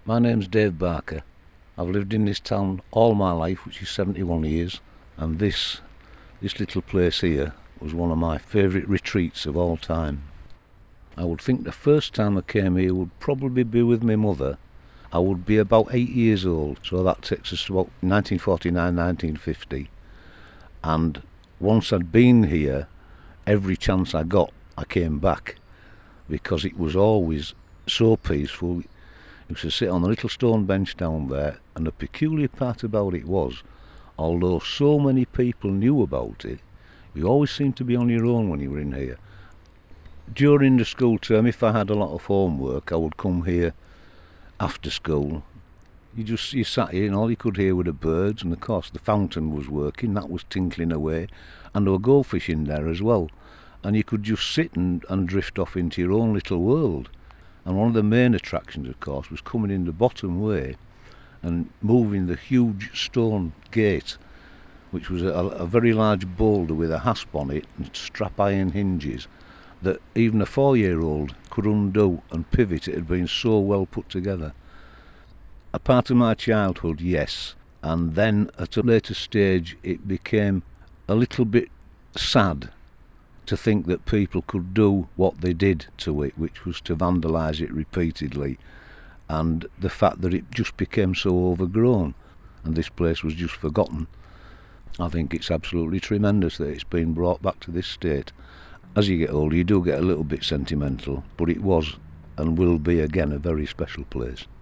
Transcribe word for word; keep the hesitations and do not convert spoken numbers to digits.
My name's Dave Barker. I've lived in this town all my life, which is seventy-one years, and this this little place here was one of my favourite retreats of all time. I would think the first time I came here would probably be with my mother. I would be about eight years old, so that takes us to about nineteen forty-nine, nineteen fifty. And once I'd been here, every chance I got, I came back, because it was always so peaceful. You used to sit on a little stone bench down there, and the peculiar part about it was, although so many people knew about it, you always seemed to be on your own when you were in here. During the school term, if I had a lot of homework, I would come here after school. You just you sat here and all you could hear were the birds, and of course the fountain was working, that was tinkling away, and there were goldfish in there as well. And you could just sit and, and drift off into your own little world. And one of the main attractions, of course, was coming in the bottom way and moving the huge stone gate, which was a, a very large boulder with a hasp on it and strap iron hinges that even a four-year-old could undo and pivot. It had been so well put together. A part of my childhood, yes, and then at a later stage it became a little bit sad to think that people could do what they did to it, which was to vandalise it repeatedly, and the fact that it just became so overgrown and this place was just forgotten. I think it's absolutely tremendous that it's been brought back to this state. As you get older, you do get a little bit sentimental, but it was and will be again a very special place.